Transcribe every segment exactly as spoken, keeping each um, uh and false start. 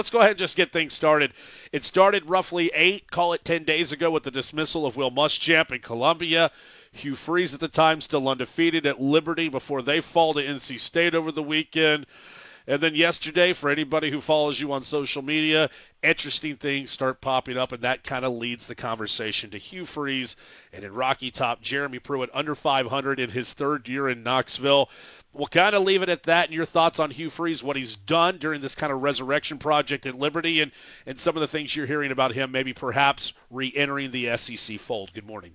Let's go ahead and just get things started. It started roughly eight, call it ten days ago with the dismissal of Will Muschamp in Columbia. Hugh Freeze at the time still undefeated at Liberty before they fall to N C State over the weekend. And then yesterday, for anybody who follows you on social media, interesting things start popping up, and that kind of leads the conversation to Hugh Freeze and in Rocky Top, Jeremy Pruitt under five hundred in his third year in Knoxville. We'll kind of leave it at that, and your thoughts on Hugh Freeze, what he's done during this kind of resurrection project at Liberty, and, and some of the things you're hearing about him, maybe perhaps re-entering the S E C fold. Good morning.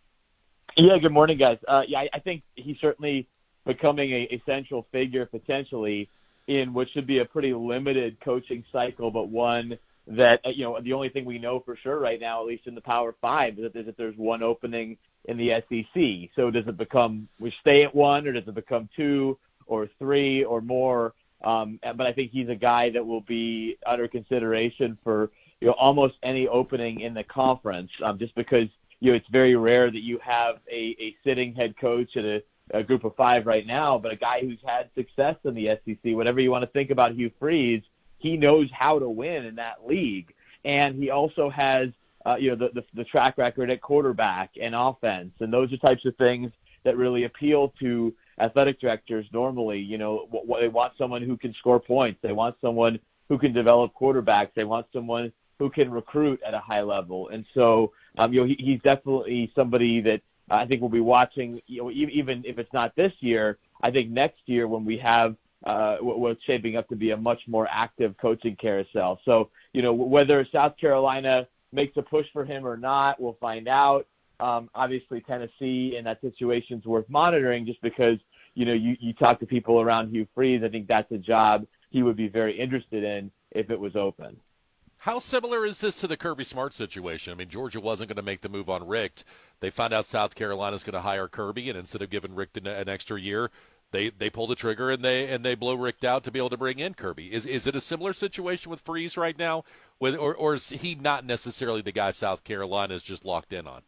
Yeah, good morning, guys. Uh, yeah, I, I think he's certainly becoming a, a central figure potentially in what should be a pretty limited coaching cycle, but one that, you know, the only thing we know for sure right now, at least in the Power Five, is that there's one opening in the S E C. So does it become, we stay at one, or does it become two or three or more? Um, but I think he's a guy that will be under consideration for, you know, almost any opening in the conference, um, just because, you know, it's very rare that you have a, a sitting head coach at a, a group of five right now, but a guy who's had success in the S E C. Whatever you want to think about Hugh Freeze, he knows how to win in that league. And he also has, uh, you know, the, the, the track record at quarterback and offense. And those are types of things that really appeal to athletic directors normally. You know, what, what, they want someone who can score points. They want someone who can develop quarterbacks. They want someone who can recruit at a high level. And so, um, you know, he, he's definitely somebody that I think we'll be watching, you know, even if it's not this year. I think next year when we have uh, what's shaping up to be a much more active coaching carousel. So, you know, whether South Carolina makes a push for him or not, we'll find out. Um, obviously, Tennessee in that situation is worth monitoring just because, you know, you, you talk to people around Hugh Freeze. I think that's a job he would be very interested in if it was open. How similar is this to the Kirby Smart situation? I mean, Georgia wasn't going to make the move on Richt. They found out South Carolina's going to hire Kirby, and instead of giving Richt an, an extra year, they they pull the trigger and they and they blow Richt out to be able to bring in Kirby. Is is it a similar situation with Freeze right now, with, or or is he not necessarily the guy South Carolina is just locked in on?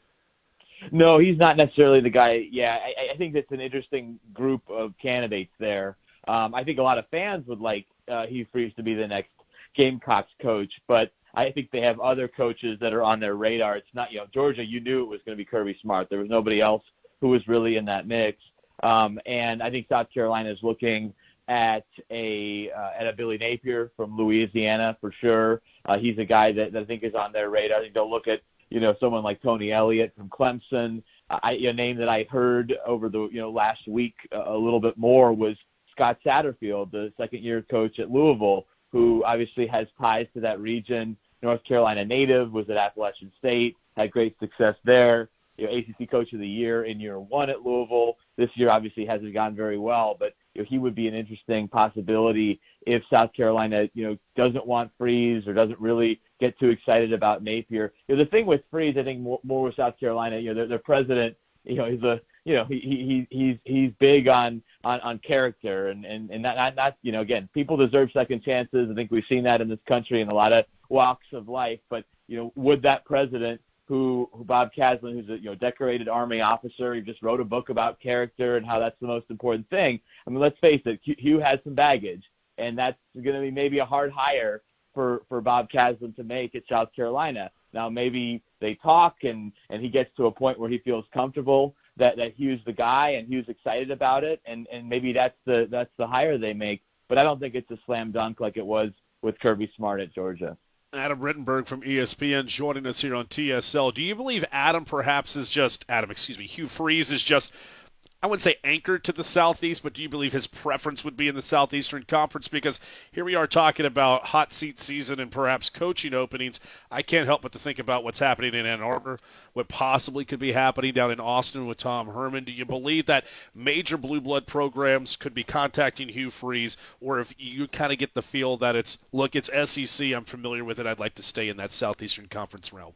No, he's not necessarily the guy. Yeah, I, I think that's an interesting group of candidates there. Um, I think a lot of fans would like uh, Hugh Freeze to be the next Gamecocks coach, but I think they have other coaches that are on their radar. It's not, you know, Georgia, you knew it was going to be Kirby Smart. There was nobody else who was really in that mix. Um, and I think South Carolina is looking at a uh, at a Billy Napier from Louisiana for sure. Uh, he's a guy that, that I think is on their radar. I think they'll look at, you know, someone like Tony Elliott from Clemson. I, a name that I heard over the, you know, last week uh, a little bit more was Scott Satterfield, the second-year coach at Louisville, who obviously has ties to that region. North Carolina native, was at Appalachian State, had great success there. You know, A C C Coach of the Year in year one at Louisville. This year obviously hasn't gone very well, but you know, he would be an interesting possibility if South Carolina, you know, doesn't want Freeze or doesn't really get too excited about Napier. You know, the thing with Freeze, I think more, more with South Carolina, you know, their, their president, you know, he's a, you know, he, he, he's, he's big on, on, on character and, and, and not, not, not, you know, again, people deserve second chances. I think we've seen that in this country in a lot of walks of life, but, you know, would that president who, who Bob Caslin, who's a, you know, decorated Army officer, he just wrote a book about character and how that's the most important thing. I mean, let's face it, Hugh has some baggage, and that's going to be maybe a hard hire for, for Bob Caslin to make at South Carolina. Now, maybe they talk and, and he gets to a point where he feels comfortable that, that Hugh's the guy and Hugh's excited about it, and, and maybe that's the that's the hire they make. But I don't think it's a slam dunk like it was with Kirby Smart at Georgia. Adam Rittenberg from E S P N joining us here on T S L. Do you believe Adam perhaps is just, Adam, excuse me, Hugh Freeze is just, I wouldn't say anchored to the Southeast, but do you believe his preference would be in the Southeastern Conference? Because here we are talking about hot seat season and perhaps coaching openings. I can't help but to think about what's happening in Ann Arbor, what possibly could be happening down in Austin with Tom Herman. Do you believe that major blue blood programs could be contacting Hugh Freeze, or if you kind of get the feel that it's, look, it's S E C, I'm familiar with it, I'd like to stay in that Southeastern Conference realm?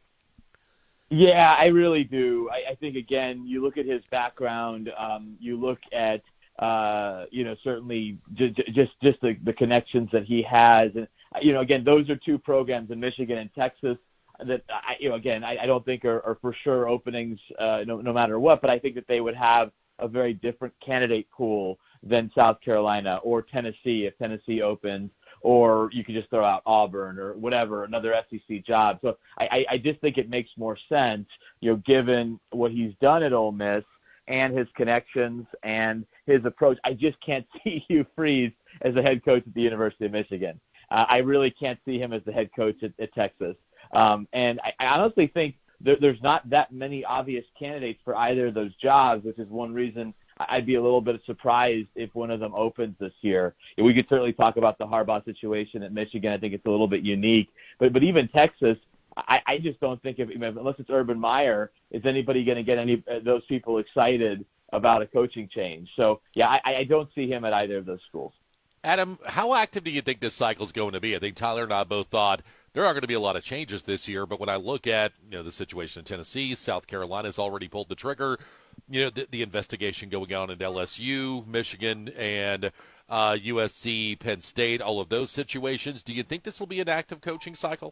Yeah, I really do. I, I think, again, you look at his background, um, you look at, uh, you know, certainly j- j- just just the, the connections that he has. And, you know, again, those are two programs in Michigan and Texas that, I, you know, again, I, I don't think are, are for sure openings uh, no, no matter what, but I think that they would have a very different candidate pool than South Carolina or Tennessee if Tennessee opens, or you could just throw out Auburn or whatever, another S E C job. So I, I just think it makes more sense, you know, given what he's done at Ole Miss and his connections and his approach. I just can't see Hugh Freeze as the head coach at the University of Michigan. Uh, I really can't see him as the head coach at, at Texas. Um, and I, I honestly think there, there's not that many obvious candidates for either of those jobs, which is one reason I'd be a little bit surprised if one of them opens this year. We could certainly talk about the Harbaugh situation at Michigan. I think it's a little bit unique. But but even Texas, I, I just don't think, if, unless it's Urban Meyer, is anybody going to get any of those people excited about a coaching change. So, yeah, I, I don't see him at either of those schools. Adam, how active do you think this cycle is going to be? I think Tyler and I both thought there are going to be a lot of changes this year, but when I look at, you know, the situation in Tennessee, South Carolina's already pulled the trigger, you know, the, the investigation going on at L S U, Michigan, and uh, U S C, Penn State, all of those situations. Do you think this will be an active coaching cycle?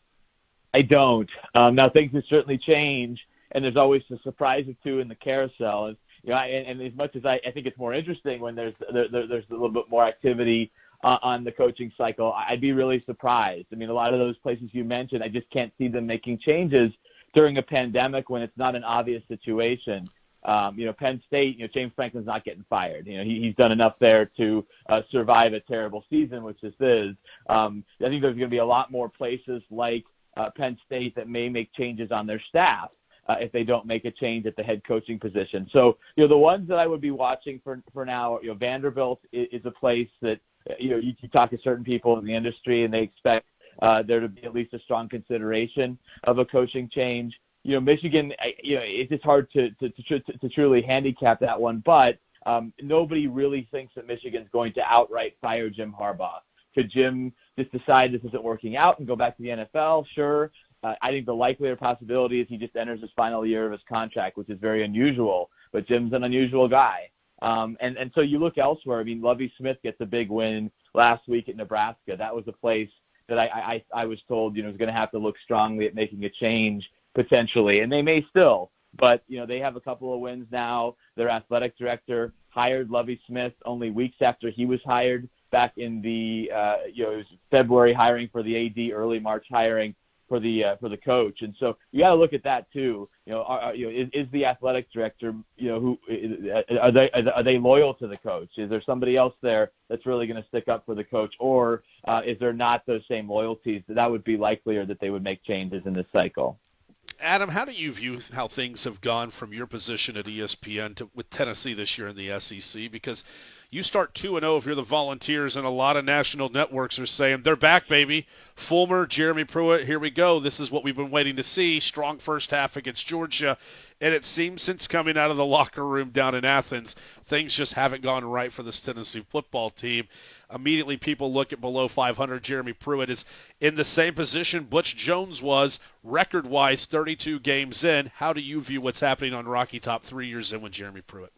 I don't. Um, now, things can certainly change, and there's always a surprise or two in the carousel. And, you know, and, and as much as I, I think it's more interesting when there's there, there's a little bit more activity uh, on the coaching cycle, I'd be really surprised. I mean, a lot of those places you mentioned, I just can't see them making changes during a pandemic when it's not an obvious situation. Um, you know, Penn State, you know, James Franklin's not getting fired. You know, he, he's done enough there to uh, survive a terrible season, which this is. Um, I think there's going to be a lot more places like uh, Penn State that may make changes on their staff uh, if they don't make a change at the head coaching position. So, you know, the ones that I would be watching for for now, you know, Vanderbilt is, is a place that, you know, you, you talk to certain people in the industry and they expect uh, there to be at least a strong consideration of a coaching change. You know, Michigan, you know, it's just hard to to, to, to truly handicap that one, but um, nobody really thinks that Michigan's going to outright fire Jim Harbaugh. Could Jim just decide this isn't working out and go back to the N F L? Sure. Uh, I think the likelier possibility is he just enters his final year of his contract, which is very unusual, but Jim's an unusual guy. Um, and, and so you look elsewhere. I mean, Lovie Smith gets a big win last week at Nebraska. That was a place that I, I, I was told, you know, is going to have to look strongly at making a change potentially, and they may still, but, you know, they have a couple of wins now. Their athletic director hired Lovie Smith only weeks after he was hired back in the, uh, you know, it was February hiring for the A D, early March hiring for the uh, for the coach. And so you got to look at that too. You know, are, you know, is, is the athletic director, you know, who are they are they loyal to the coach? Is there somebody else there that's really going to stick up for the coach, or uh, is there not those same loyalties? That would be likelier that they would make changes in this cycle. Adam, how do you view how things have gone from your position at E S P N to with Tennessee this year in the S E C? Because you start two and oh if you're the Volunteers, and a lot of national networks are saying, they're back, baby. Fulmer, Jeremy Pruitt, here we go. This is what we've been waiting to see. Strong first half against Georgia. And it seems since coming out of the locker room down in Athens, things just haven't gone right for this Tennessee football team. Immediately people look at below five hundred. Jeremy Pruitt is in the same position Butch Jones was, record-wise, thirty-two games in. How do you view what's happening on Rocky Top three years in with Jeremy Pruitt?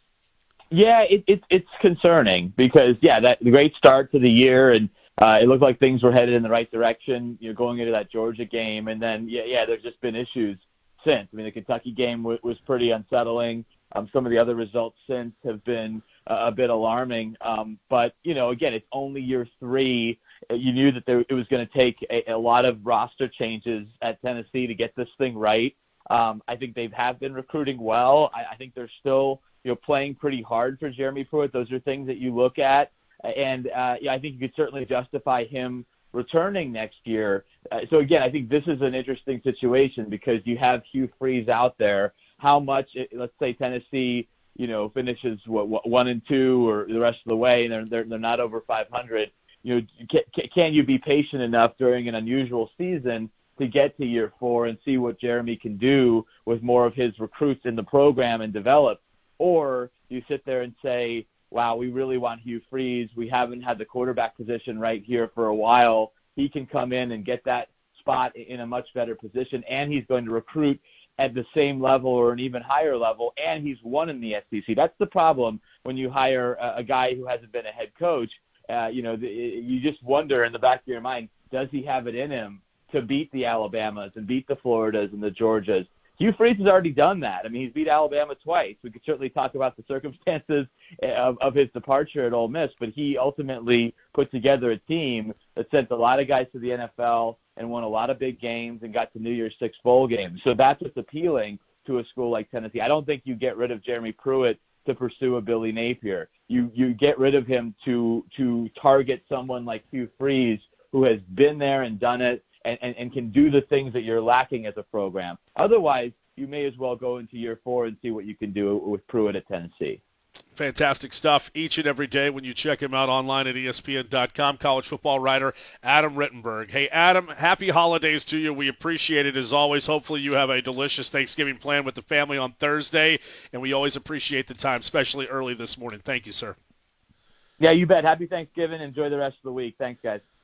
Yeah, it, it, it's concerning because, yeah, that great start to the year, and uh, it looked like things were headed in the right direction, you know, going into that Georgia game. And then, yeah, yeah, there's just been issues since. I mean, the Kentucky game w- was pretty unsettling. Um, some of the other results since have been uh, a bit alarming. Um, but, you know, again, it's only year three. You knew that there, it was going to take a, a lot of roster changes at Tennessee to get this thing right. Um, I think they have been recruiting well. I, I think they're still, you know, playing pretty hard for Jeremy Pruitt. Those are things that you look at. And, uh, yeah, I think you could certainly justify him returning next year. Uh, so, again, I think this is an interesting situation because you have Hugh Freeze out there. How much, let's say Tennessee, you know, finishes what, what, one and two or the rest of the way, and they're, they're, they're not over five hundred. You know, can, can you be patient enough during an unusual season to get to year four and see what Jeremy can do with more of his recruits in the program and develop? Or you sit there and say, wow, we really want Hugh Freeze. We haven't had the quarterback position right here for a while. He can come in and get that spot in a much better position, and he's going to recruit at the same level or an even higher level, and he's won in the S E C. That's the problem when you hire a, a guy who hasn't been a head coach. Uh, you know, the, you just wonder in the back of your mind, does he have it in him to beat the Alabamas and beat the Floridas and the Georgias Hugh Freeze has already done that. I mean, he's beat Alabama twice. We could certainly talk about the circumstances of, of his departure at Ole Miss, but he ultimately put together a team that sent a lot of guys to the N F L and won a lot of big games and got to New Year's Six bowl games. So that's what's appealing to a school like Tennessee. I don't think you get rid of Jeremy Pruitt to pursue a Billy Napier. You you get rid of him to to target someone like Hugh Freeze, who has been there and done it, And, and, and can do the things that you're lacking as a program. Otherwise, you may as well go into year four and see what you can do with Pruitt at Tennessee. Fantastic stuff each and every day when you check him out online at E S P N dot com. College football writer Adam Rittenberg. Hey, Adam, happy holidays to you. We appreciate it as always. Hopefully you have a delicious Thanksgiving plan with the family on Thursday, and we always appreciate the time, especially early this morning. Thank you, sir. Yeah, you bet. Happy Thanksgiving. Enjoy the rest of the week. Thanks, guys.